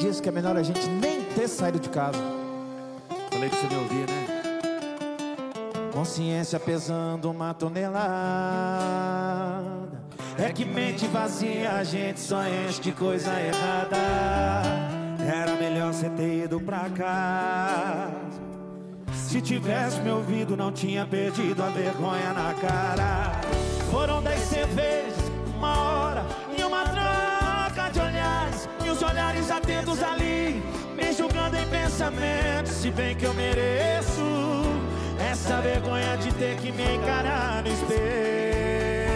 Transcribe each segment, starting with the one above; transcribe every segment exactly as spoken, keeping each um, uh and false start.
isso que é melhor a gente nem ter saído de casa. Falei pra você me ouvir, né? Consciência pesando uma tonelada. É que mente vazia a gente só enche de coisa errada. Era melhor você ter ido pra casa. Se tivesse me ouvido não tinha perdido a vergonha na cara. Foram dez cervejas, uma hora e uma troca de olhares. E os olhares atentos ali, me julgando em pensamento. Se bem que eu mereço essa vergonha de ter que me encarar no espelho.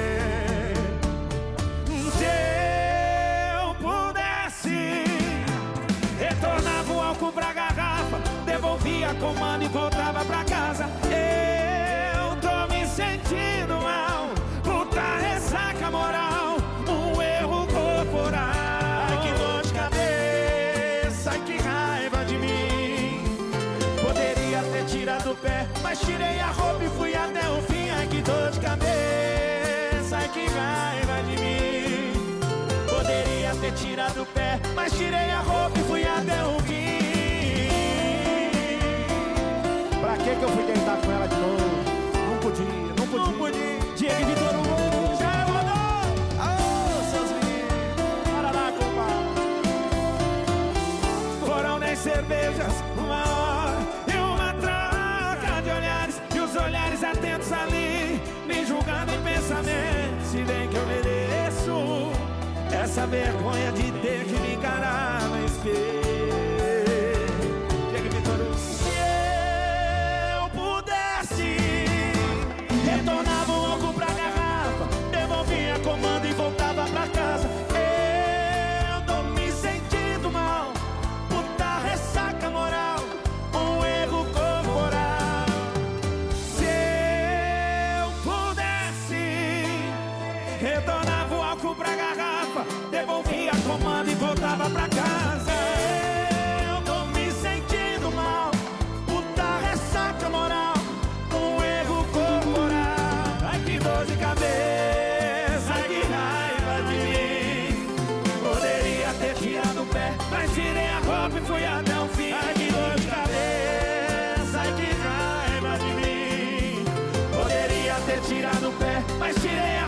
Se eu pudesse, retornava o álcool pra garrafa, devolvia a comando e voltava pra casa. Eu tô me sentindo mal, puta ressaca moral, um erro corporal. Ai, que dor de cabeça, ai, que raiva de mim. Poderia ter tirado o pé, mas tirei a roupa e fui até o fim. Ai, que dor de cabeça, ai, que raiva de mim. Poderia ter tirado o pé, mas tirei a roupa e fui até o fim. Pra que que eu fui deitar com ela de novo? Não podia, não podia. Não podia. Diego e Vitor Hugo, já rodou. Aô, seus meninos, para lá, compadre. Foram dez cervejas, uma hora e uma troca de olhares. E os olhares atentos ali, me julgando em pensamento. Se bem que eu mereço essa vergonha de ter que me encarar no espelho. Diego e Vitor Hugo. Se eu pudesse, retornava o álcool pra garrafa, devolvia comando e voltava pra casa. Eu tô me sentindo mal, puta ressaca moral, um erro corporal. Se eu pudesse, retornava o álcool pra garrafa, devolvia comando e voltava pra casa. Eu tô me sentindo mal, puta ressaca moral, um erro corporal. Ai, que dor de cabeça, ai, que raiva de mim. Poderia ter tirado o pé, mas tirei a roupa e fui até o fim. Ai, que dor de cabeça, ai, que raiva de mim. Poderia ter tirado o pé, mas tirei a